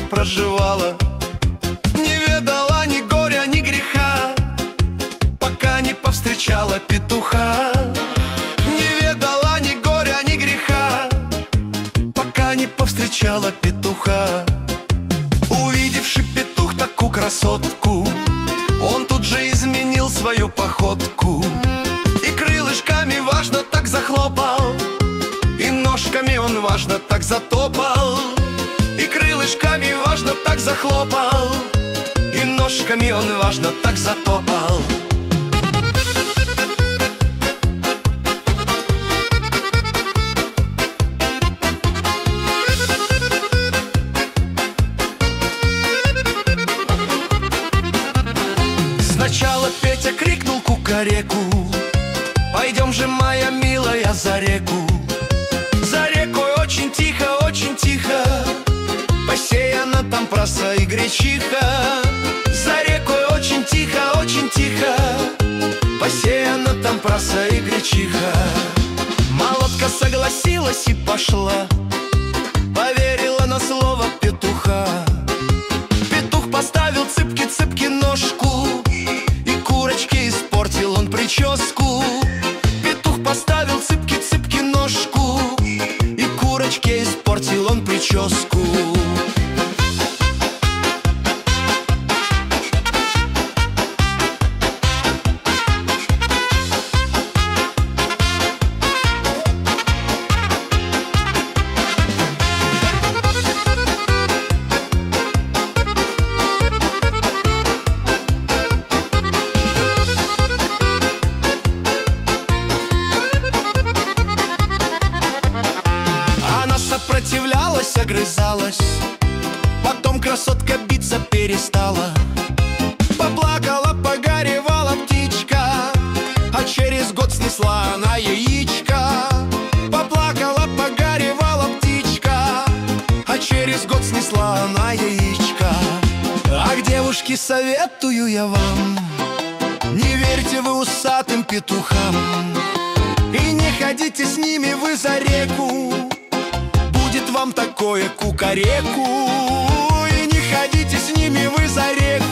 проживала, не ведала ни горя, ни греха, пока не повстречала петуха. Не ведала ни горя, ни греха, пока не повстречала петуха. Увидевший петух такую красотку, он тут же изменил свою походку. И крылышками важно так захлопал, и ножками он важно так затопал. И крылышками важно так захлопал, и ножками он важно так затопал. Сначала Петя крикнул кукареку: пойдем же, моя милая, за реку. За рекой очень тихо, посеяна там проса и гречиха. За рекой очень тихо, посеяна там проса и гречиха. Молодка согласилась и пошла, поверила на слово петуха. Петух поставил цыпки ножку, и курочке испортил он прическу. Петух поставил цыпки ножку, и курочке испортил он прическу. Сопротивлялась, огрызалась, потом красотка биться перестала. Поплакала, погоревала птичка, а через год снесла она яичко. Поплакала, погоревала птичка, а через год снесла она яичко. Ах, девушки, советую я вам, не верьте вы усатым петухам, и не ходите с ними вы за реку, будет вам такое кукареку. И не ходите с ними вы за реку,